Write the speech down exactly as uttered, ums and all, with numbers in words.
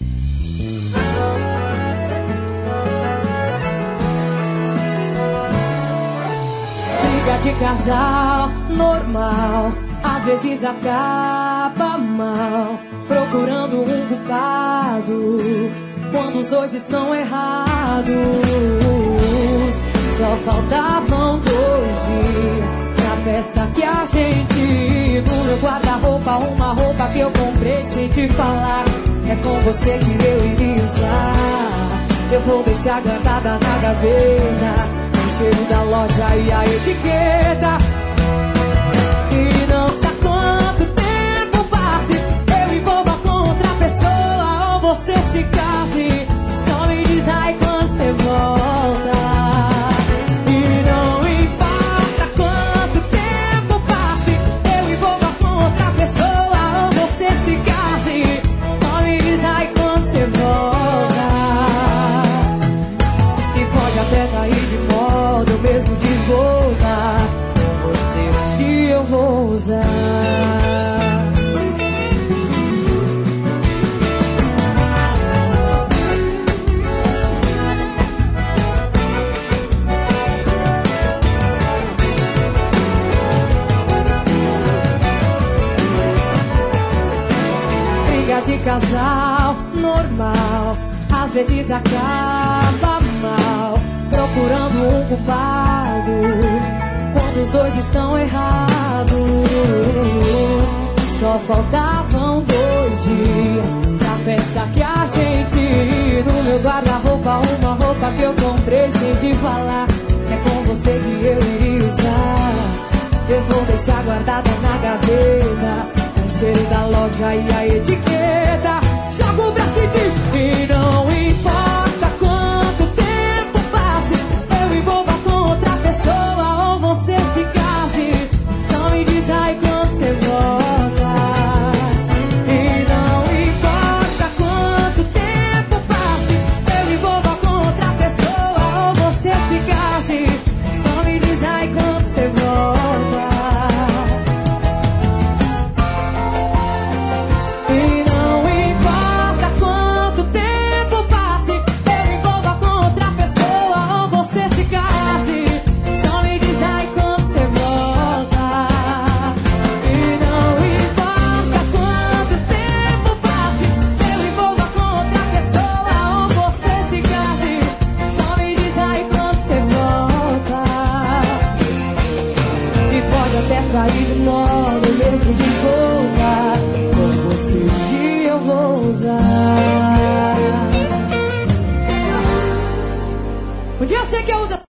Briga de casal, normal, às vezes acaba mal, procurando um culpado, quando os dois estão errados. Só faltavam dois dias na festa que a gente, no meu guarda-roupa, uma roupa que eu comprei sem te falar. É com você que eu iria usar. Eu vou deixar guardada na gaveta o cheiro da loja e a etiqueta. E não tá quanto tempo passe, eu envolva com outra pessoa ou você se case. Só me diz aí quando você volta. E não importa quanto tempo passe, eu envolva com outra pessoa ou você se case. Só me diz aí quando você volta. E pode até cair de moda, eu mesmo de volta. Você um dia eu vou usar. Briga de casal, normal, às vezes acaba mal, procurando um culpado, quando os dois estão errados. Só faltavam dois dias na festa que a gente, no meu guarda-roupa, uma roupa que eu comprei sem te falar. É com você que eu iria usar. Eu vou deixar guardada na gaveta o cheiro da loja e a etiqueta. Joga o braço e diz: e não importa quanto tempo passe, eu envolva com outra pessoa ou você se case. Só me diz aí quando você volta. E não importa quanto tempo passe, eu envolva com outra pessoa ou você se case. Só me diz aí quando você volta. E não importa quanto tempo passe, eu envolva com outra pessoa ou você se case. Só me diz aí quando você volta. E não importa quanto tempo passe, eu envolva com outra pessoa ou você se case. Só me diz aí quando você volta. E pode até sair de moda, mesmo de volta. Com você um dia eu vou usar. Um dia eu sei que eu uso